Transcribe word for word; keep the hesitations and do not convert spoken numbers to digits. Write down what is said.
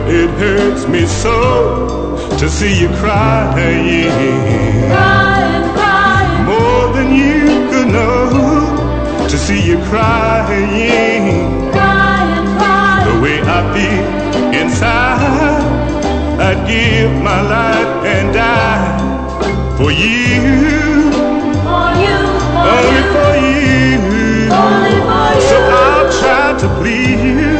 It hurts me so to see you crying, crying, crying, more than you could know. To see you crying, crying, crying, the way I feel inside, I'd give my life and die for you, for you, for only you, for you. only for you. So I'll try to please you,